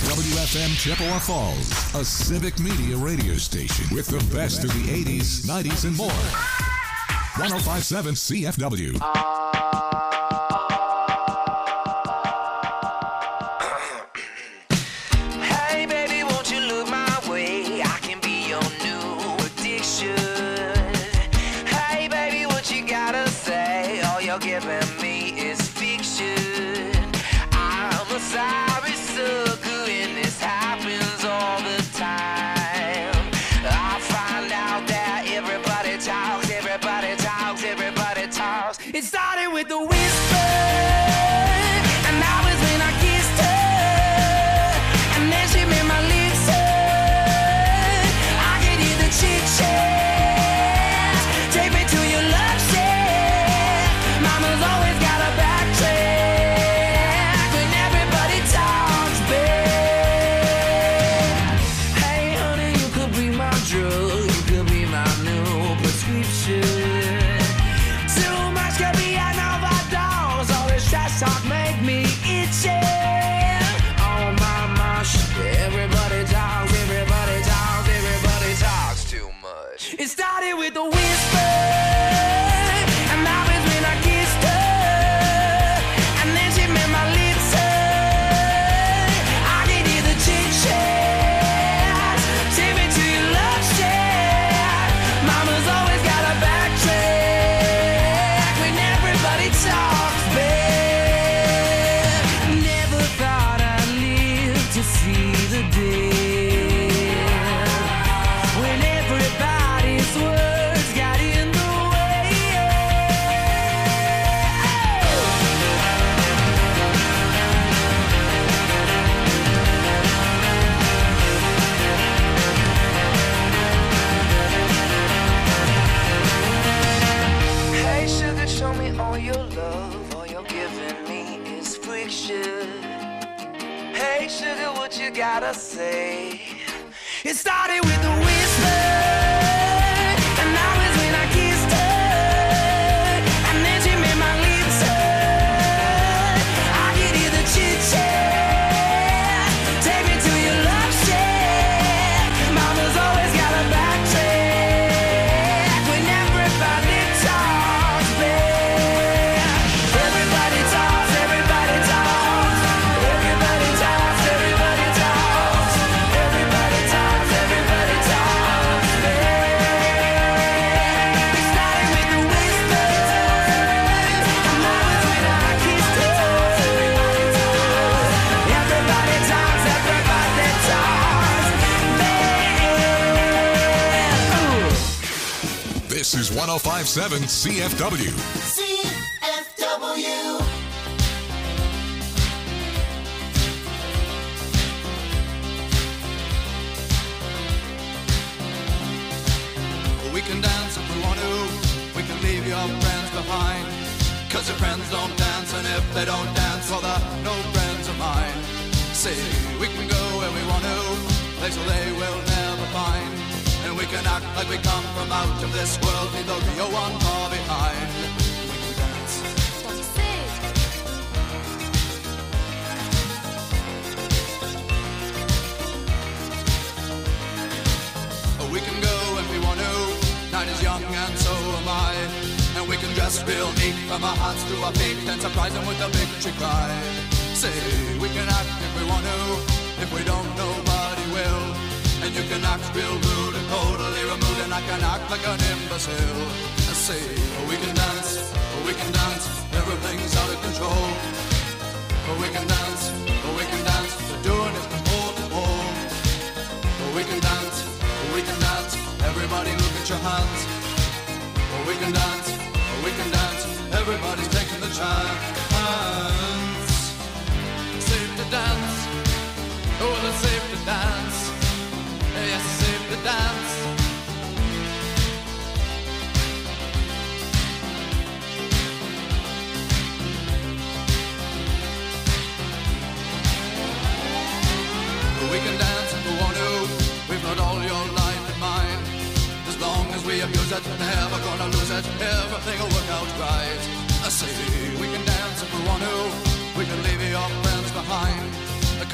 WFM Chippewa Falls, a civic media radio station with the best of the 80s, 90s, and more. 105.7 CFW. Hey baby, won't you look my way? I can be your new addiction. Hey baby, what you gotta say? All you're giving me is fiction. I'm a sorry sucker and this happens all the time. I find out that everybody talks, everybody talks, everybody talks. It started with the whisper, and that was when I kissed her. And then she made my lips hurt. I could hear the chit-chat. Take me to your love shack. Mama's always got a backtrack when everybody talks back. Hey honey, you could be my drug. You could be my new prescription. Too much could be an overdose. All this trash talk make me itchy. Oh my shit. Everybody talks, everybody talks, everybody talks too much. It started with a whisper, and that was when I kissed her. And then she made my lips hurt. I could hear the chit-chat. Take me to your love shack. Mama's always got a backtrack when everybody talks back. Never thought I'd live to see the day when everybody's words got in the way. Hey sugar, show me all your love. All you're giving me is friction. Hey sugar, what you gotta say? It started with a whisper, and that was when I kissed her. And then she made my lips hurt. I could hear the chit-chat. Take me to your love shack. Mama's always got a backtrack when everybody talks back. Everybody talks, everybody talks. Everybody talks, everybody talks. Everybody talks, everybody talks back. It started with a whisper, and that was when I kissed her. Everybody talks, everybody talks back. This is 105.7 CFW. CFW. We can dance if we want to. We can leave your friends behind. Cause your friends don't dance, and if they don't dance, well, they're no friends of mine. See, we can go where we want to, place where they will never find. And we can act like we come from out of this world, leave the real one far behind. We can dance. We can go if we want to. Night is young and so am I. And we can dress real neat from our hearts to our feet and surprise them with a victory cry. Say, we can act if we want to. If we don't, nobody will. And you can act real rude and totally removed, and I can act like an imbecile. I say, we can dance, everything's out of control. We can dance, we're doing it from pole to pole. We can dance, everybody look at your hands. We can dance, everybody's taking the chance. Safe to dance, oh, it's safe to dance. Yes, it's safe to dance. We can dance if we want to. We've got all your life in mind. As long as we abuse it, never gonna lose it. Everything will work out right. I say we can dance if we want to. We can leave your friends behind.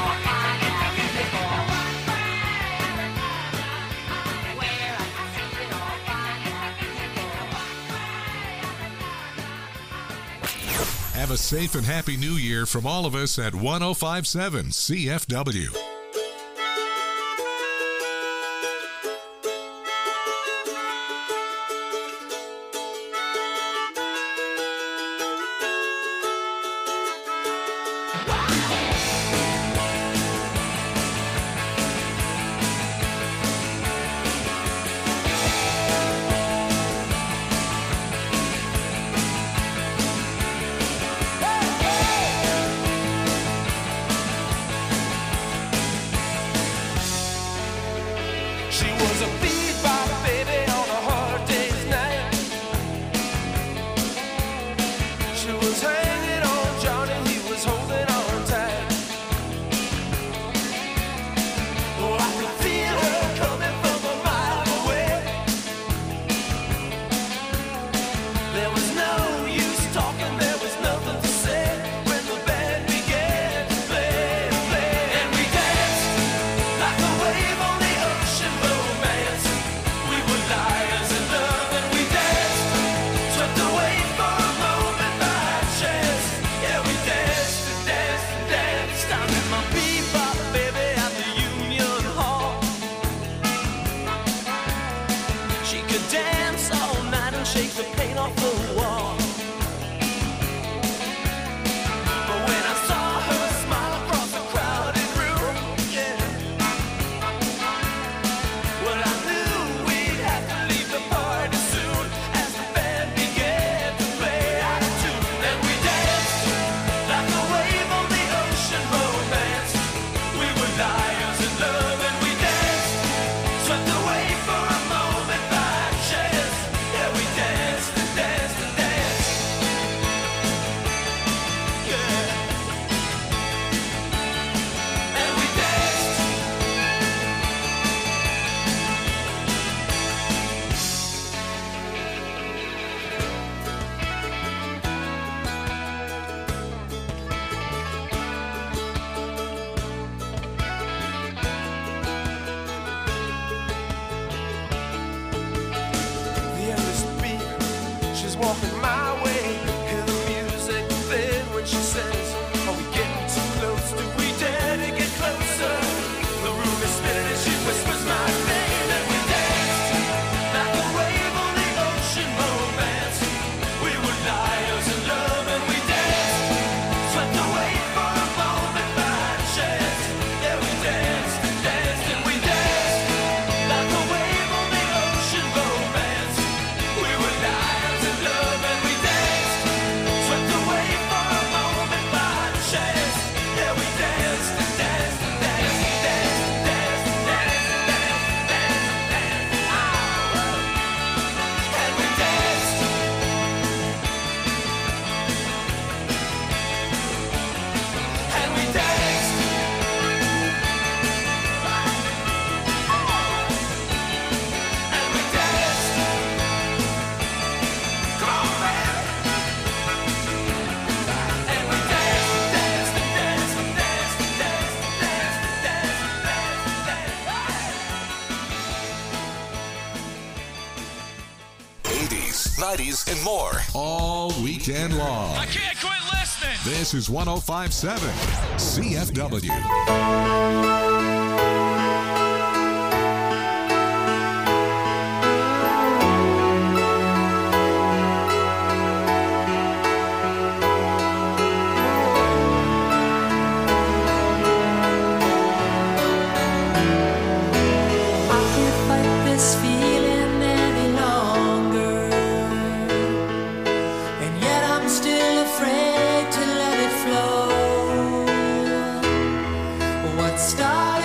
all find out before. Where I can see it all, find out before. Have a safe and happy new year from all of us at 1057 CFW. take the paint off the wall. But when I saw her smile across the crowded room, yeah, well, I knew we'd have to leave the party soon as the band began to play out of tune. And we danced like a wave on the ocean, romance. We were liars in love, and we danced, swept away for a moment by chance. Yeah, we danced and danced and danced. Yeah. And we danced. The endless beat, she's walking my way. Hear the music fade when she says, are we getting too close? Do we dare to get closer? The room is spinning and she whispers my name. And we danced like a wave on the ocean, romance. We were liars in love, and we danced, swept away for a moment by chance. Yeah, we danced and danced and we danced like a wave on the ocean, romance. We were liars in love, and we danced, swept away for a moment by chance. Yeah, we danced and danced and danced and danced and danced and danced and danced and danced and danced. And we danced. And we danced. And we danced. Come on, man. And we danced, danced, and danced, and danced, and danced, and danced, and danced, and danced, and danced. 80s, 90s, and more. All weekend long. I can't quit listening. This is 1057 CFW. I can't fight this feeling any longer, and yet I'm still afraid to let it flow. What started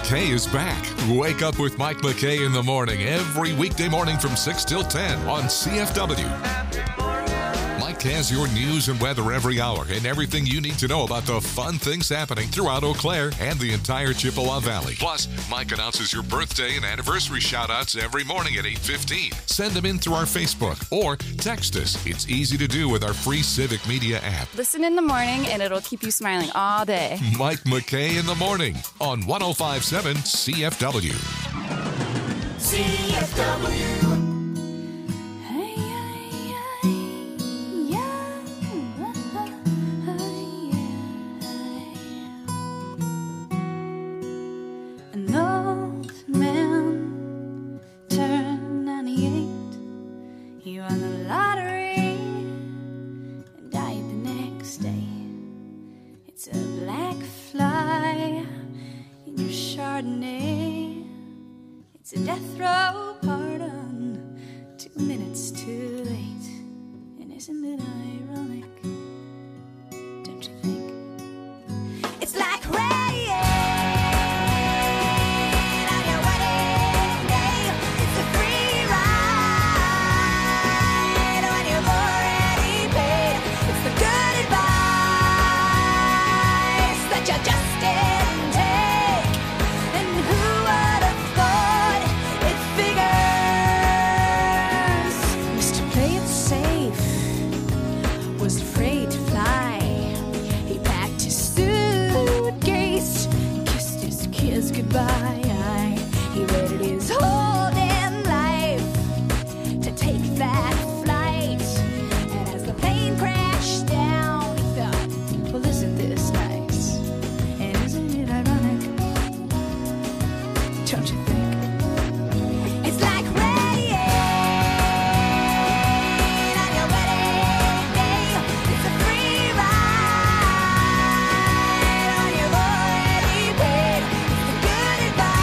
McKay is back. Wake up with Mike McKay in the morning every weekday morning from 6 till 10 on CFW. Mike has your news and weather every hour and everything you need to know about the fun things happening throughout Eau Claire and the entire Chippewa Valley. Plus, Mike announces your birthday and anniversary shout-outs every morning at 8:15. Send them in through our Facebook or text us. It's easy to do with our free Civic Media app. Listen in the morning and it'll keep you smiling all day. Mike McKay in the morning on 105.7 CFW. CFW. An old man turned 98. He won the lottery and died the next day. It's a black fly in your Chardonnay. It's a death row pardon, 2 minutes too late. And isn't it ironic? Don't you think? It's like rain on your wedding day. It's a free ride when you've already paid. It's the good advice that you just didn't take. And who would have thought it figures? Mr. Play It Safe was afraid to fly. He packed his suitcase, kissed his kids goodbye. He waited his whole damn life to take that flight. And as the plane crashed down, he thought, well, isn't this nice? And isn't it ironic? Don't you think? It's like rain on your wedding day. It's a free ride when you've already paid. It's the good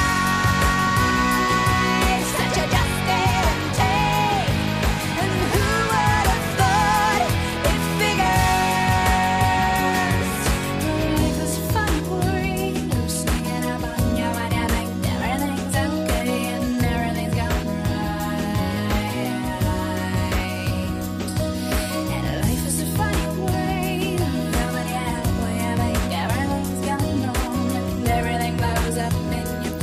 advice that you just didn't take. And who would have thought it figures? Life is funny, worry. You're sneaking up on you and you think everything's okay and everything's going right. And life is a funny way. Nobody halfway, I think everything's going wrong and everything blows up in your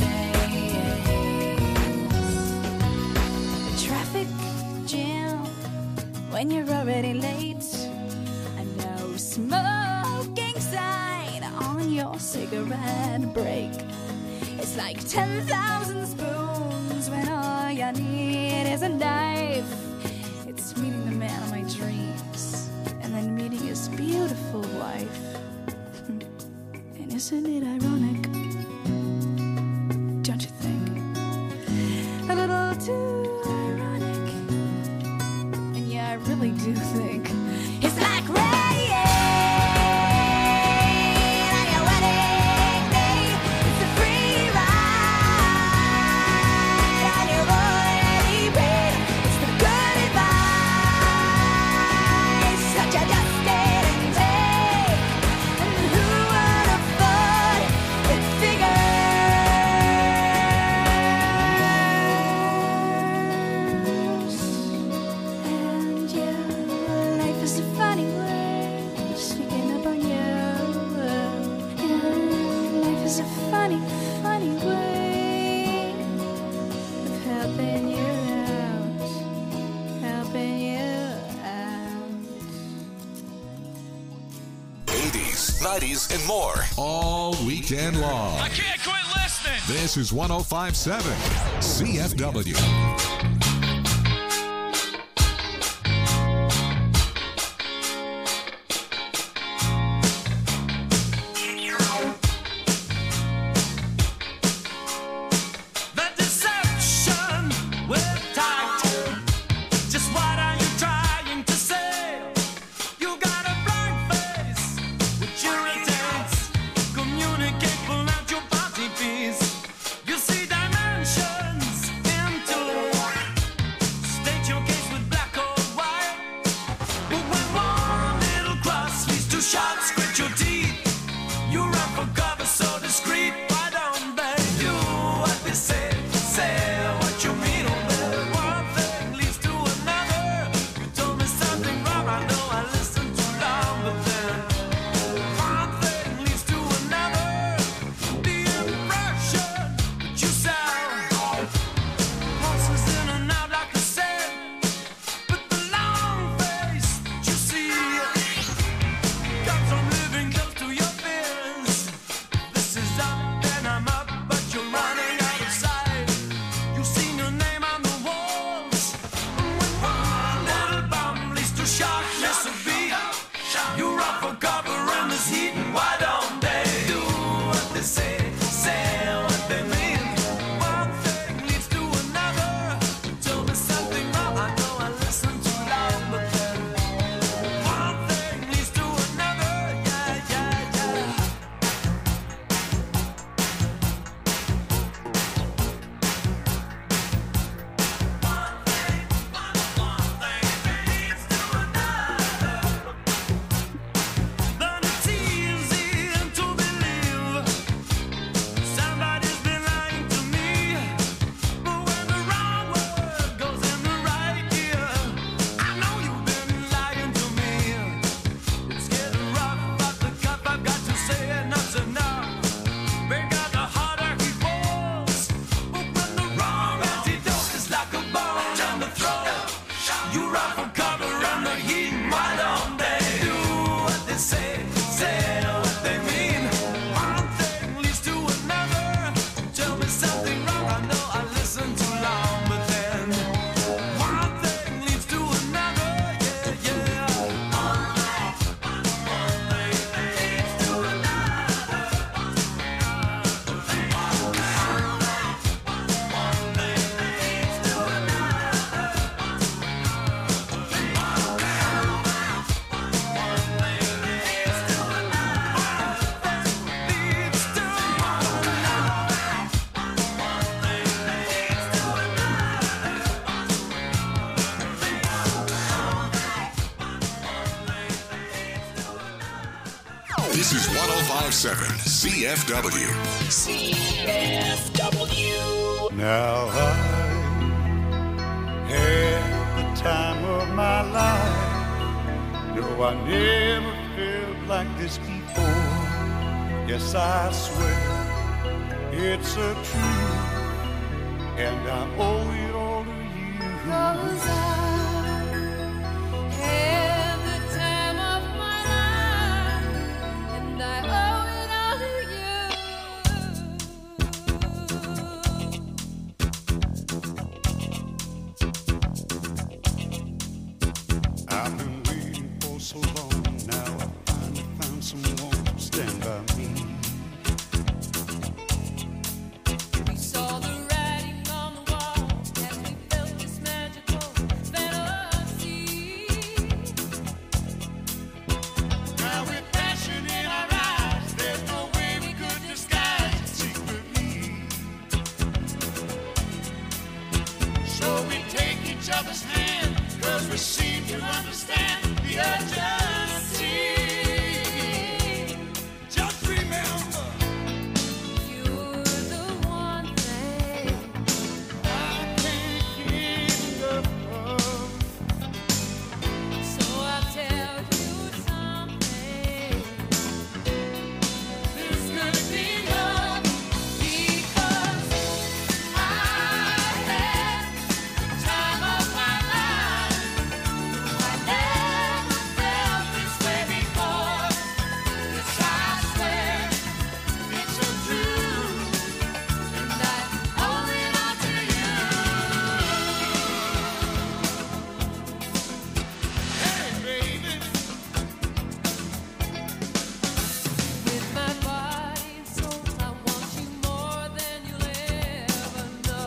face. The traffic jam when you're already late. A no smoking sign on your cigarette break. It's like 10,000 spoons when all you need is a knife. It's meeting the man of my dreams and then meeting his beautiful wife. And isn't it ironic? Don't you think? A little too ironic. And yeah, I really do think it's like rain on your wedding day. It's a free ride when you've already paid. It's the good advice that you just didn't take. And who would have thought it figures? And yeah, life is a funny way of sneaking up on you. And life is a funny, funny way of helping you out. Helping you out. 80s, 90s, and more all weekend long. I can't quit listening. This is 105.7 CFW. The deception with tact. Just what are you trying to say? You got a blank face, which irritates. Communicate, pull out your party piece. You see dimensions into This is 1057 CFW. CFW. Now I had the time of my life. No, I never felt like this before. Yes, I swear it's a truth, and I owe it all to you. 'Cause I had the time of my life, and I owe it all to you. I've been waiting for so long. Now I finally found someone to stand by me. We saw the writing on the wall as we felt this magical fantasy. Now with passion in our eyes, there's no way we could disguise it secretly. So we take each other's hand, 'cause we seem to understand the urgency. Just remember, You're the one thing I can't get enough of. so I'll tell you something. This could be love, Because I had the time of my life. I never felt this way before. Yes, I swear it's so true. and I owe it all to you. Hey, baby. With my body and soul, I want you more than you'll ever know.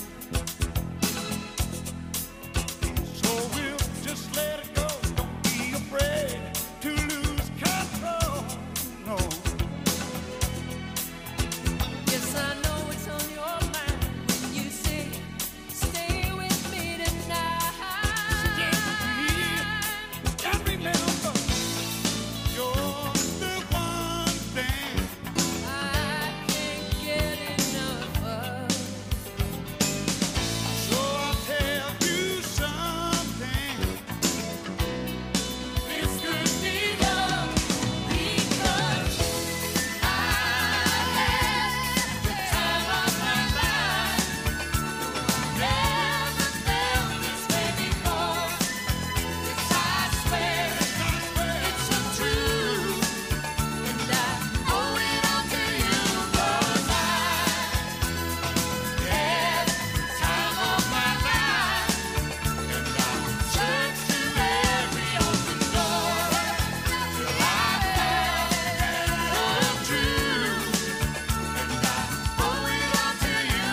So we'll just let it go. Don't be afraid to lose control. No. Yes, I know it's on your mind when you say, stay with me tonight. And remember, you're the one thing I can't get enough of. so I'll tell you something. This could be love. Because I had the time of my life. Never felt this way before. Yes, I swear it's so true, and I owe it all to you. 'Cause I had the time of my life, and I searched through every open door till I found the truth, and I owe it all to you.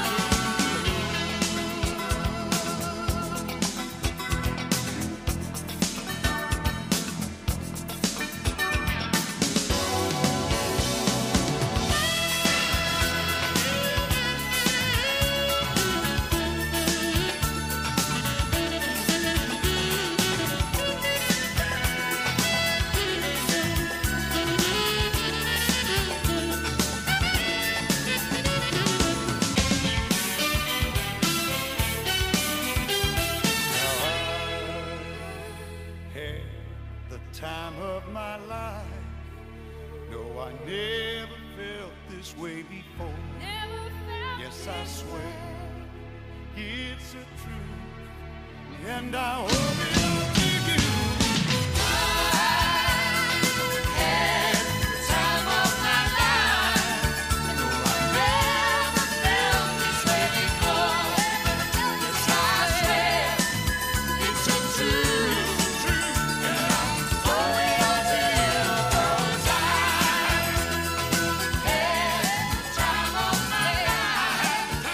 Had the time of my life. No, I never felt this way before. Never felt Yes, I swear it's a truth, and I owe it all to you. had the time of my life. No, I never felt this way before. Yes, I swear it's so true, and I owe it all to you. 'Cause I had the time of my life.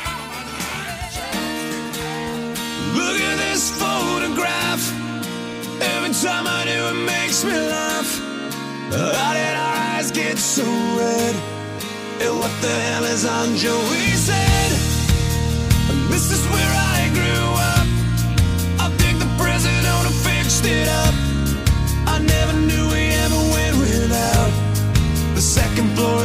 Look at this photograph. Every time I do, it makes me laugh. How did our eyes get so red? And what the hell is on Joey's head? This is where I grew up. I think the president fixed it up. I never knew we ever went without.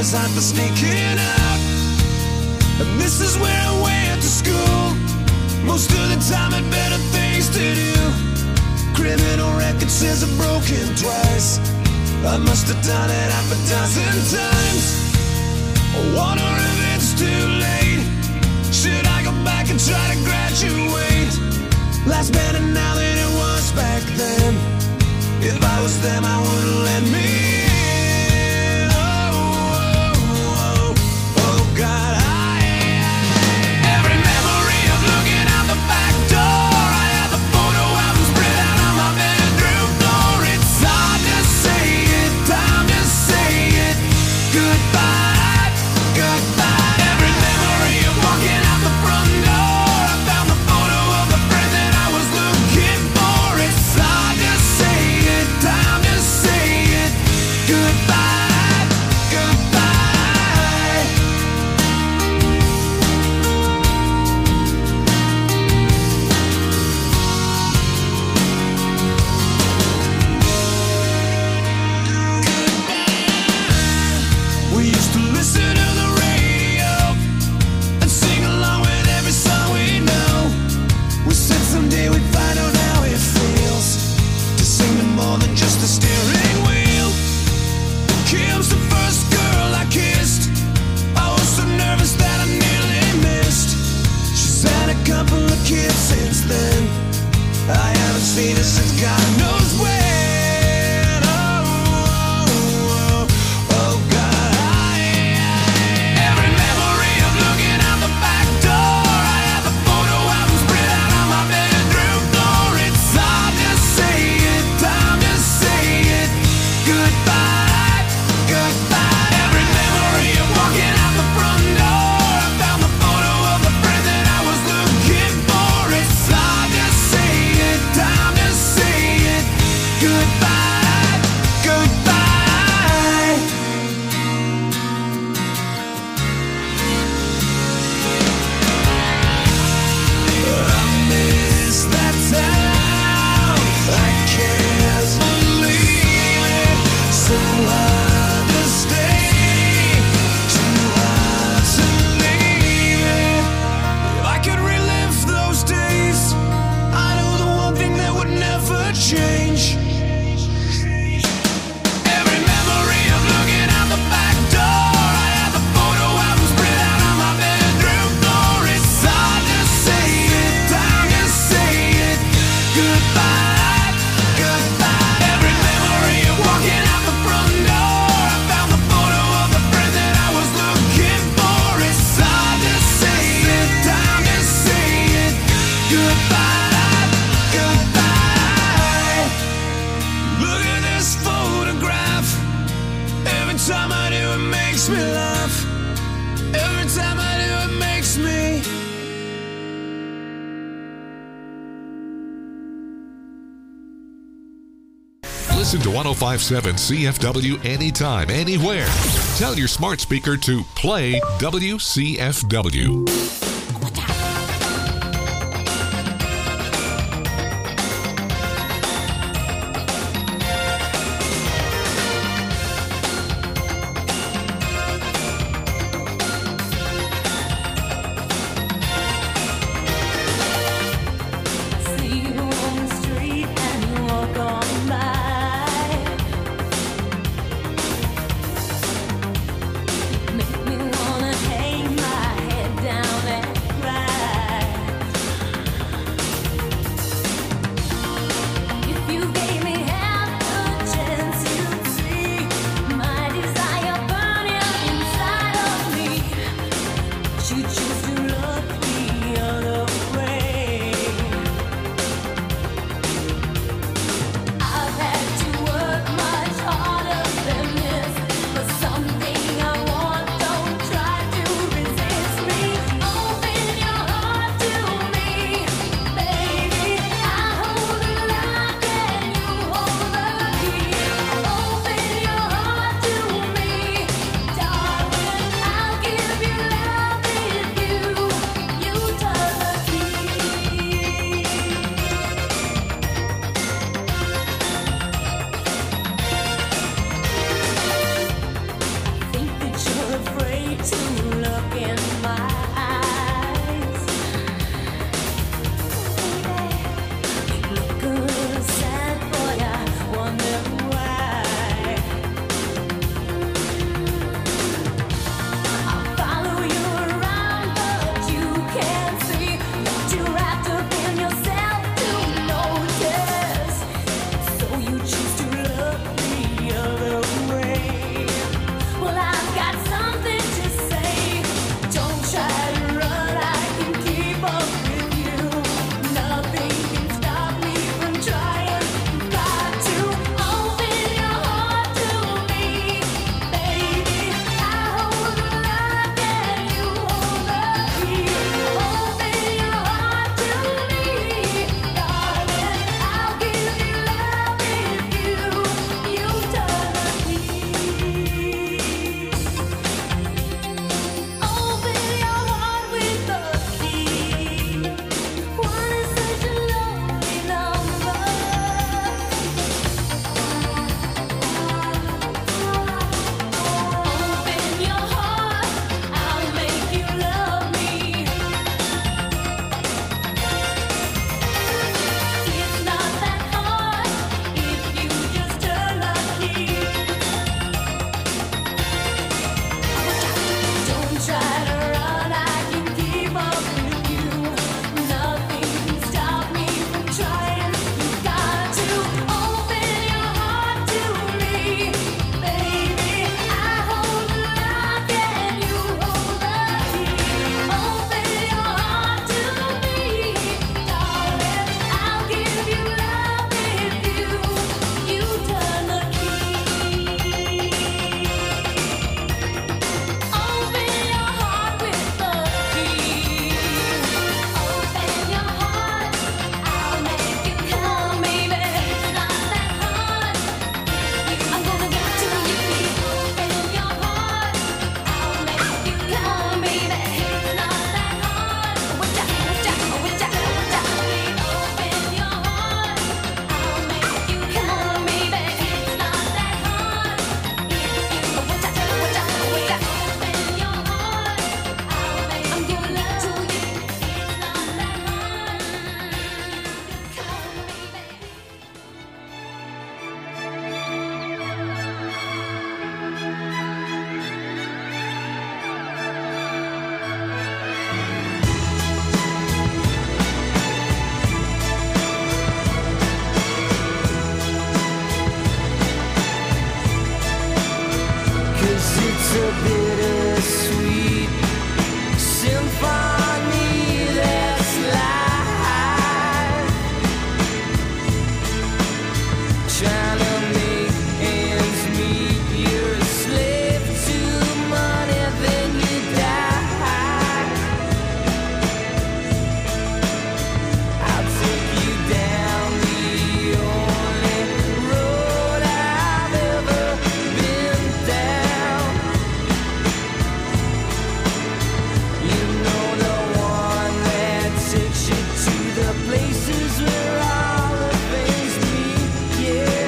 was hot for sneaking out. And this is where I went to school. Most of the time had better things to do. Criminal record says I've broken twice. I must have done it half a dozen times. I wonder if it's too late. Should I go back and try to graduate? Life's better now than it was back then. If I was them, I wouldn't let me in. Oh, God, every memory of looking out the back door. I had the photo album spread out on my bedroom floor. It's hard to say it, time to say it. Goodbye, goodbye. Every memory of walking out the front door. I found the photo of the friend that I was looking for. It's hard to say it, time to say it. Goodbye, goodbye. We used to listen to the radio and sing along with every song we know. We said someday we'd find out how it feels to sing to more than just a steering wheel. Kim's the first girl I kissed. I was so nervous that I nearly missed. She's had a couple of kids since then. I haven't seen her since God knows when. Oh, God, every memory of looking out the back door. I had the photo album spread out on my bedroom floor. It's hard to say it, time to say it. Goodbye, goodbye. Every memory of walking out the front door. I found the photo of the friend that I was looking for. It's hard to say it, time to say it. Goodbye, goodbye. I miss that town. I can't believe it. So hard to stay, too hard to leave it. If I could relive those days, I know the one thing that would never change. Every memory of looking out the back door. I had the photo album spread out on my bedroom floor. It's hard to say it, time to say it. Goodbye, goodbye. Every memory of walking out the front door. I found the photo of the friend that I was looking for. It's hard to say it, time to say it. Goodbye, goodbye. Look at this photograph. Every time I do, it makes me laugh. Every time I do, it makes me. Listen to 1057 CFW anytime, anywhere. Tell your smart speaker to play WCFW. See you on the street and you walk on by. Make me wanna hang my head down 'Cause it's a bittersweet symphony that's life. Trying to make ends meet, you're a slave to money, then you die. I'll take you down the only road I've ever been down. You know, the one that takes you to the places where all the things meet, yeah.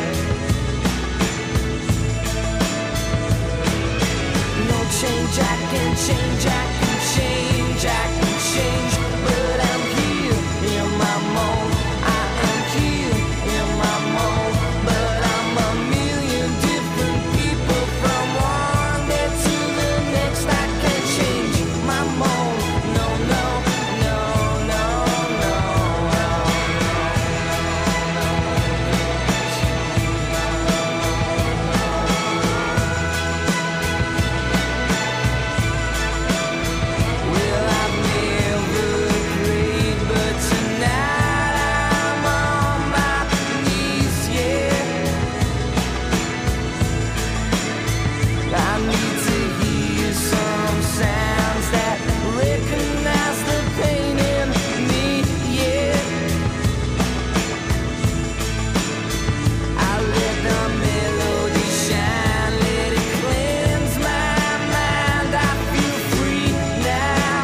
No change, I can change, I can change, I can change, but I'm here in my mold. I am here in my mold, but I'm a million different people from one day to the next. I can't change my mold. No, no, no, no, no, well, I've never prayed, but tonight I'm on my knees, yeah. I need to hear some sounds that recognize the pain in me, yeah. I let the melody shine, let it cleanse my mind. I feel free now.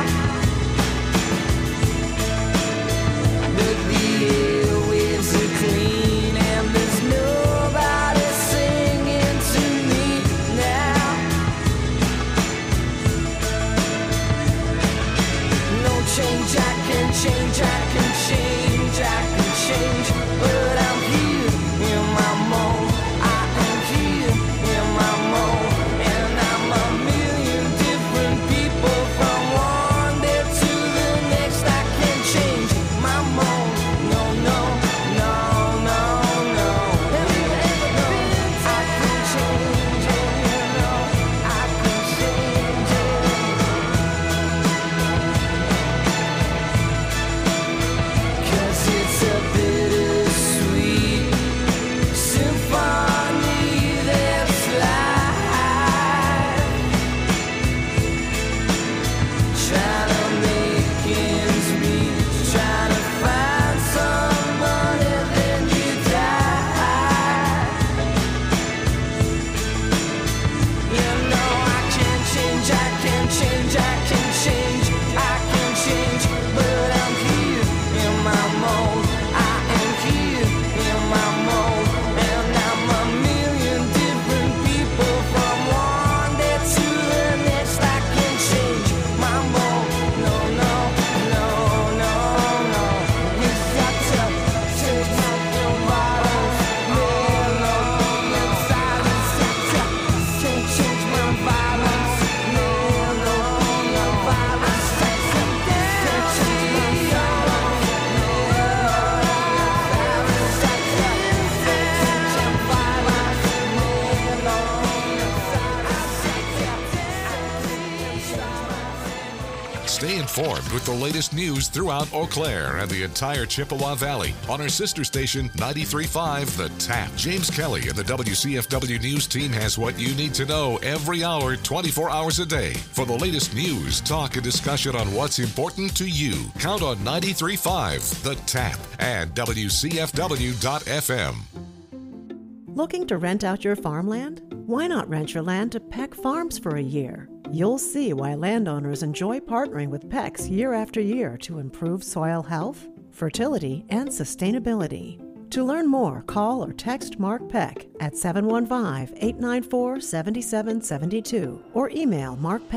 But the airwaves are clean and there's nobody singing to me now. No change, I can change, I can change, I can change, but I'm here in my mold. I am here in my mold, and I'm a million different people from one day to the next. I can't change my mold. No, no, no, no, no. Have you ever been? I can change it, you know. I can change it. 'Cause it's a bittersweet symphony that's life. Trying to make ends meet, trying to find some money, then you die. You know, I can change, I can change, I can change, I can change, but I'm here in my mold. I am here in my mold, and I'm a million different people from one day to the next. I can change my mold. No, no, no, no, no. It's got to change my violence. Melody and silence. Can't change my violence. Melody and violence. Can't change my Stay informed with the latest news throughout Eau Claire and the entire Chippewa Valley on our sister station 93.5 The Tap. James Kelly and the WCFW News team has what you need to know every hour, 24 hours a day. For the latest news, talk, and discussion on what's important to you, count on 93.5 The Tap and WCFW.FM. Looking to rent out your farmland? Why not rent your land to Peck Farms for a year? You'll see why landowners enjoy partnering with Peck's year after year to improve soil health, fertility, and sustainability. To learn more, call or text Mark Peck at 715-894-7772 or email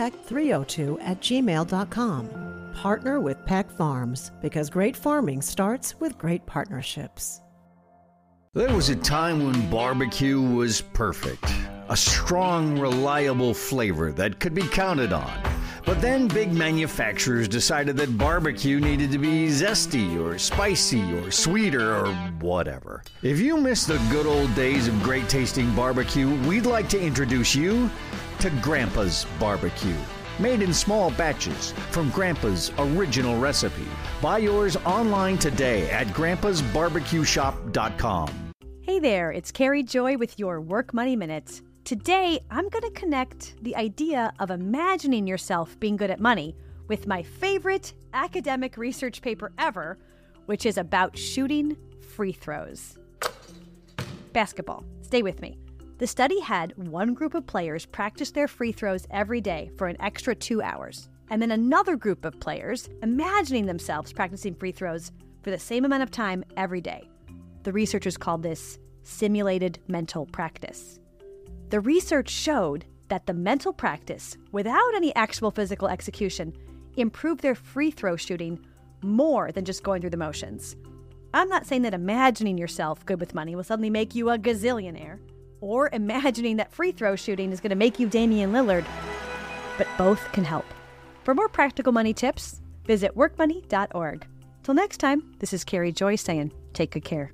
markpeck302@gmail.com. Partner with Peck Farms, because great farming starts with great partnerships. There was a time when barbecue was perfect. A strong, reliable flavor that could be counted on. But then big manufacturers decided that barbecue needed to be zesty or spicy or sweeter or whatever. If you miss the good old days of great tasting barbecue, we'd like to introduce you to Grandpa's Barbecue. Made in small batches from Grandpa's original recipe. Buy yours online today at grandpasbarbecueshop.com. Hey there, it's Carrie Joy with your Work Money Minute. Today, I'm going to connect the idea of imagining yourself being good at money with my favorite academic research paper ever, which is about shooting free throws. Basketball. Stay with me. The study had one group of players practice their free throws every day for an extra 2 hours, and then another group of players imagining themselves practicing free throws for the same amount of time every day. The researchers called this simulated mental practice. The research showed that the mental practice, without any actual physical execution, improved their free throw shooting more than just going through the motions. I'm not saying that imagining yourself good with money will suddenly make you a gazillionaire, or imagining that free throw shooting is going to make you Damian Lillard, but both can help. For more practical money tips, visit workmoney.org. Till next time, this is Carrie Joy saying, take good care.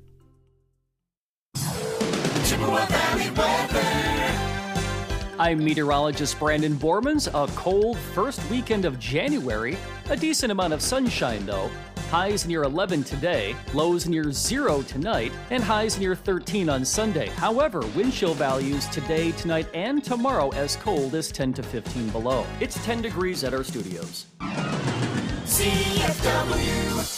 Chippewa Valley weather. I'm meteorologist Brandon Bormans. A cold first weekend of January. A decent amount of sunshine, though. Highs near 11 today, lows near 0 tonight, and highs near 13 on Sunday. However, wind chill values today, tonight, and tomorrow as cold as 10 to 15 below. It's 10 degrees at our studios. CFW.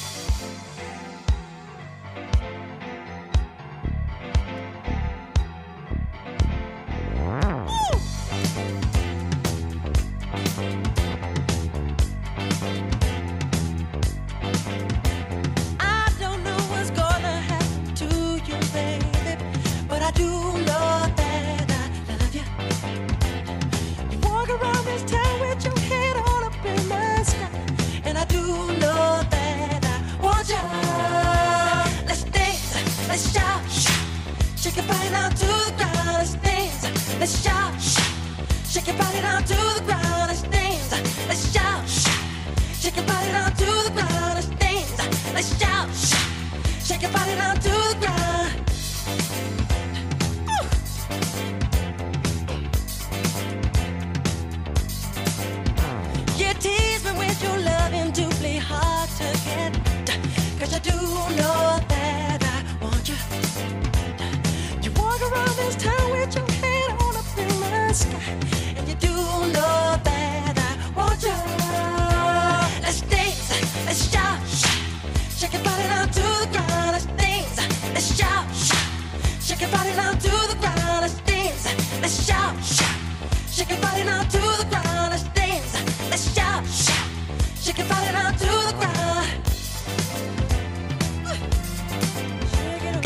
I don't know what's gonna happen to you, baby, but I do know that I love you. You walk around this town with your head all up in the sky, and I do know that I want you. Let's dance, let's shout, shake your body down to the ground. Let's dance, let's shout, shake your body down to the ground. Let's dance, let's shout, shake your body down to the ground. Let's dance, let's shout, shake your body down to the ground. Ooh. You tease me with your loving, doubly hard to get, 'cause I do know that I want you. You walk around this town with your head all up in the sky, and you do know that I want you. Let's dance, let's shout, shake your body down to the ground. Let's dance, let's shout, shake your body down to the ground. Let's dance, let's shout, shake your body down to the ground. Let's dance, let's shout, shake your body down to the ground. Shake it up.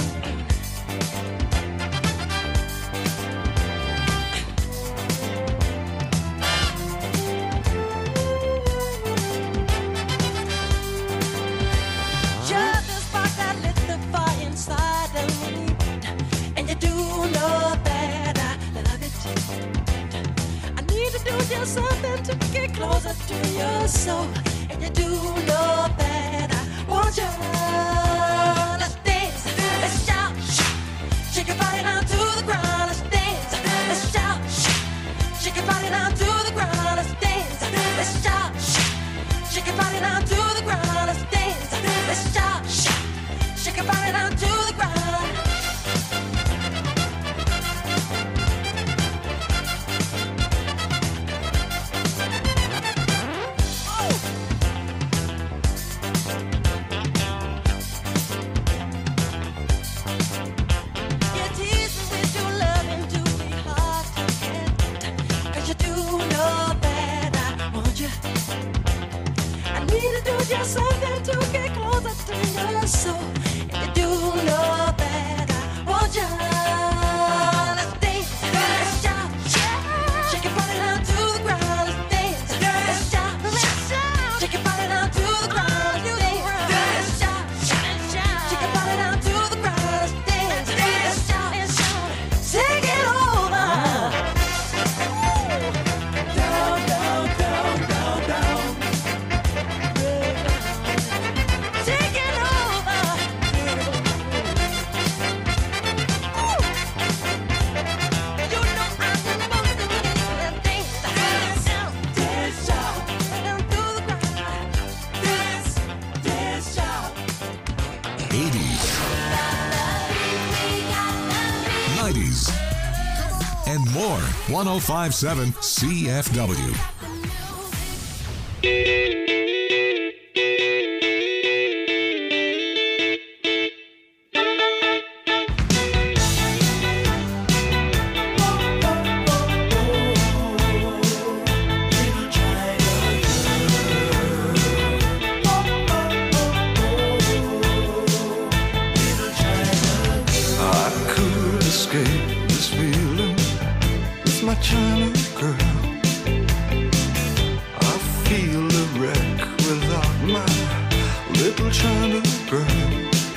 You're the spark that lit the fire inside of me, and you do know that I love it. I need to do just something to get closer to your soul, and you do know that I want you. Let's dance, let's shout, shake your body down to the ground. Let's dance, let's shout, shake your body down to the ground. Let's dance, let's shout, shake your body down to the ground. Let's dance, let's shout, shake your body down to the ground. You tease me with your loving, do me hard to get, 'cause you do know that I want you. I need to do just something to get closer to your soul, and you do know that I want you. Let's dance, let's shout, shake your body down to the ground. Let's dance, let's shout, shake your body down to the ground. Let's dance, let's shout, shake your body down to the ground. Let's dance, let's shout, take it over. Down, down, down, down, down. Take it over. 1057 CFW. I could escape this feeling with my China girl. I feel a wreck without my little China girl.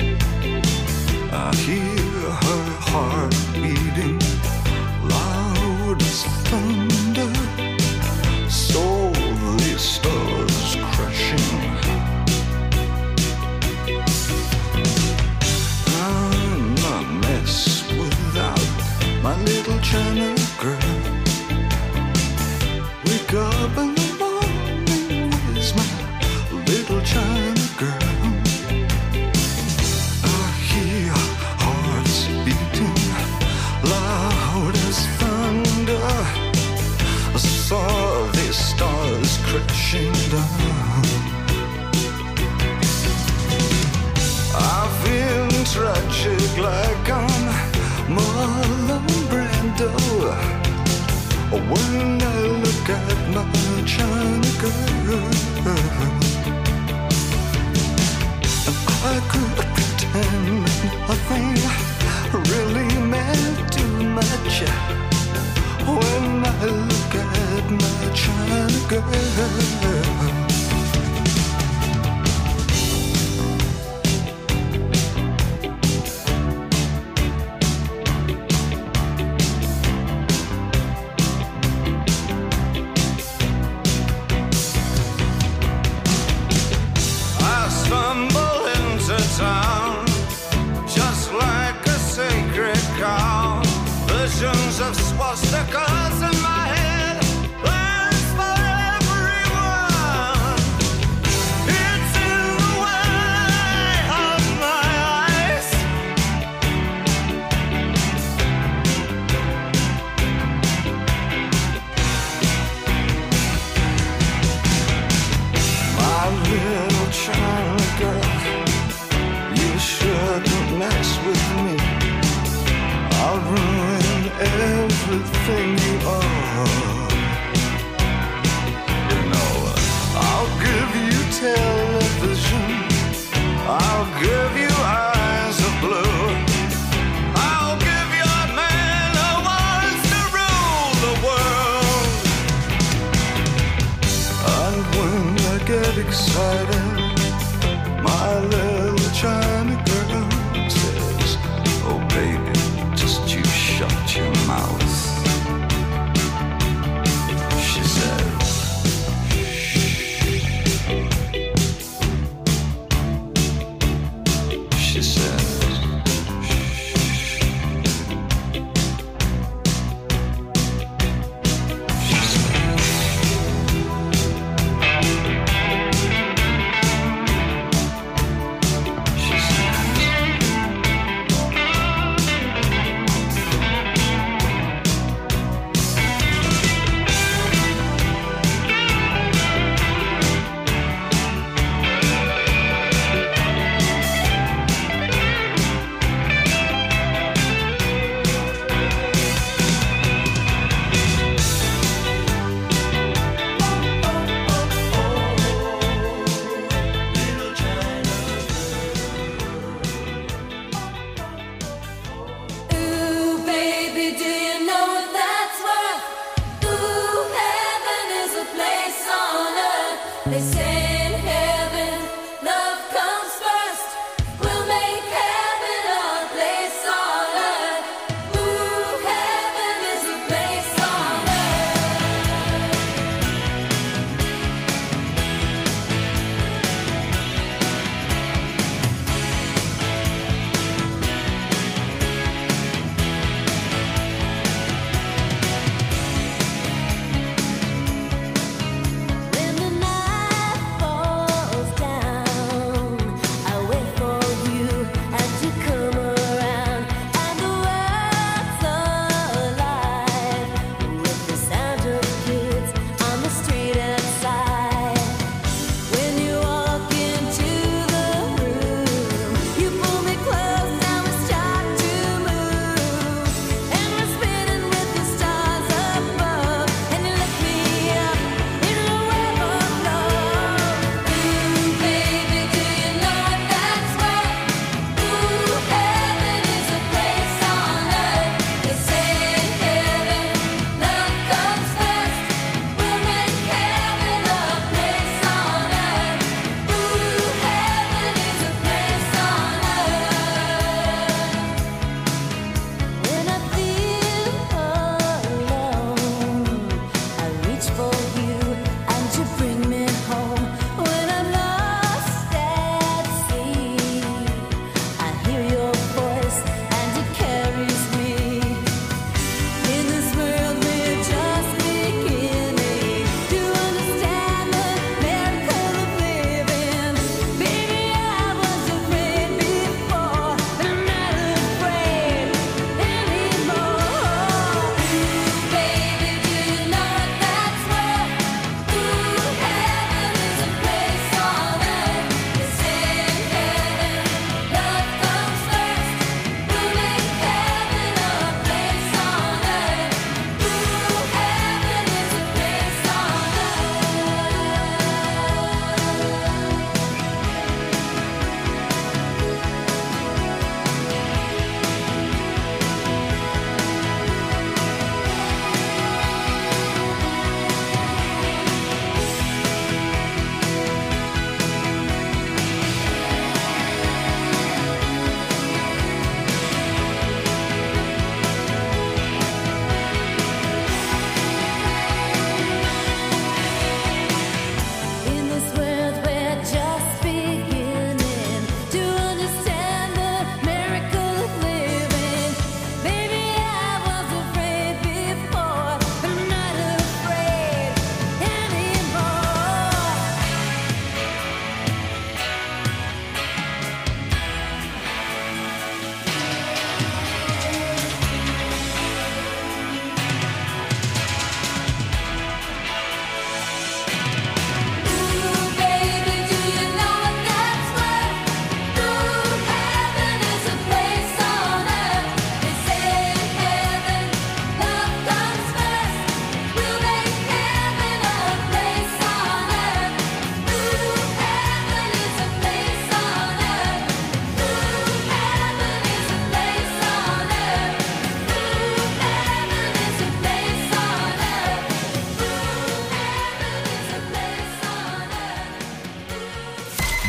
I hear her heart beating loud as thunder. So the stars crashing. I'm a mess without my little China girl. Wake up in the morning with my little China girl. I hear hearts beating loud as thunder. I saw the stars crashing down. I've been tragic like I'm Marlon Brando. When I look at my China girl, and I could pretend nothing really meant too much. When I look at my China girl. I stumble into town just like a sacred cow. Visions of swastikas in my head, plans for everyone. It's in the way of my eyes. My little China girl, you shouldn't mess with me. I'll ruin everything you are. You know, I'll give you television. I'll give you eyes of blue. I'll give you a man who wants to rule the world. And when I get excited, my little China girl says, "Oh baby, just you shut your mouth." She says, she says, she says,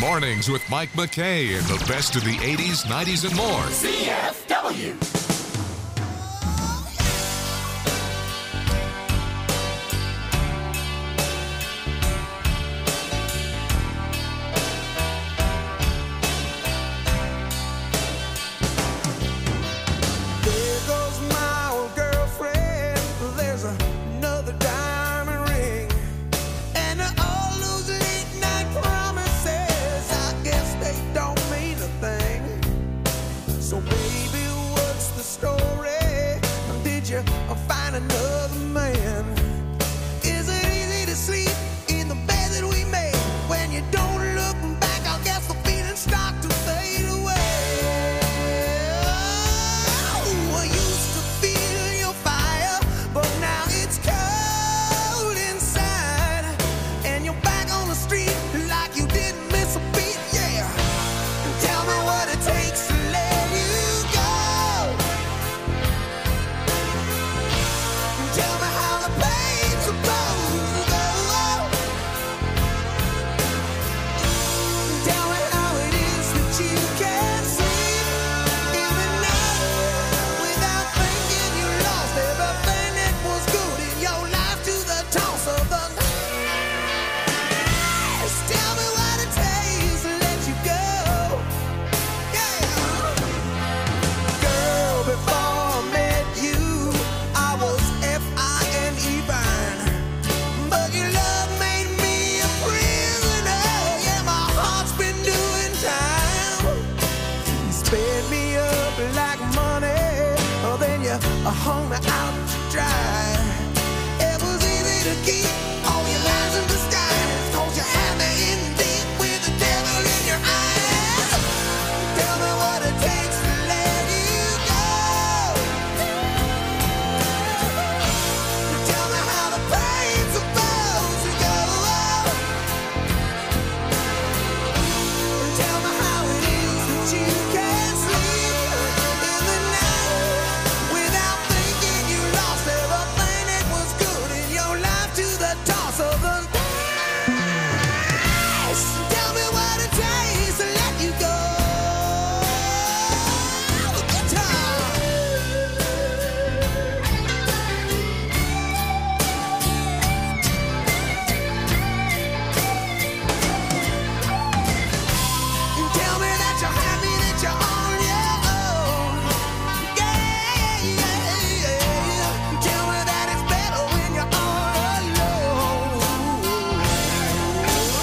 Mornings with Mike McKay and the best of the 80s, 90s, and more. CFW.